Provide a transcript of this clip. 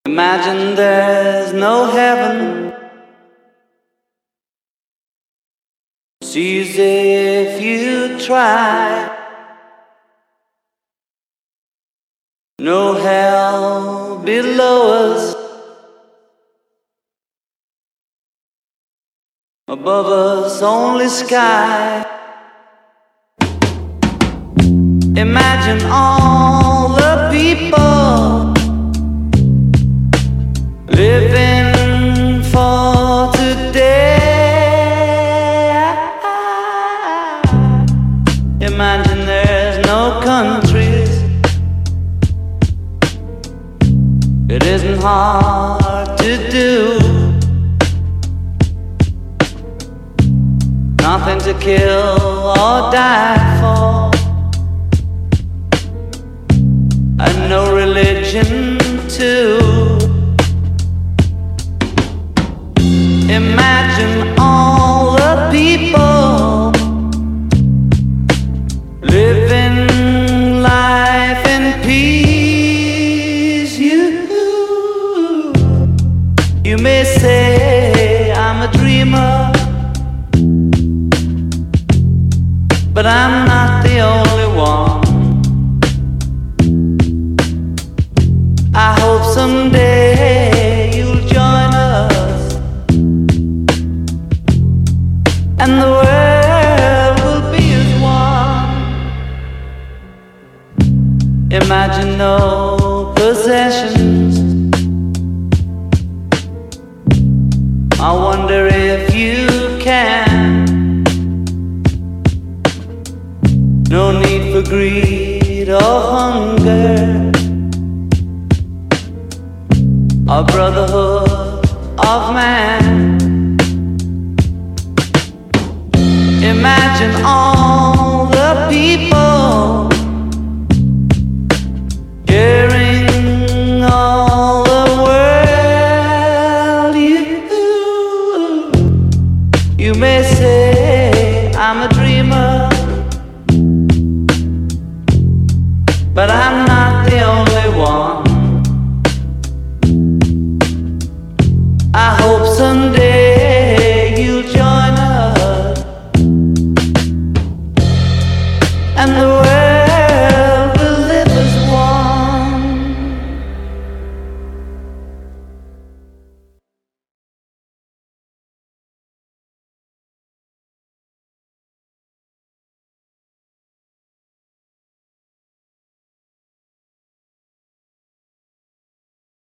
Imagine there's no heaven. It's easy if you try. No hell below us. Above us only sky. Imagine all the people living for today. Imagine there's no countries. It isn't hard to do. Nothing to kill or die for, and no religion too. Imagine all the people living life in peace. You may say I'm a dreamer, but I'm not the only one. I hope someday you'll join us, and the world will be as one. Imagine no possessions. I wonder if you can. No need for greed or hunger, or brotherhood of man. Imagine all the people sharing all the world. You may say I'm a dreamer, but I'm not the only one. I hope someday you'll join us, and the world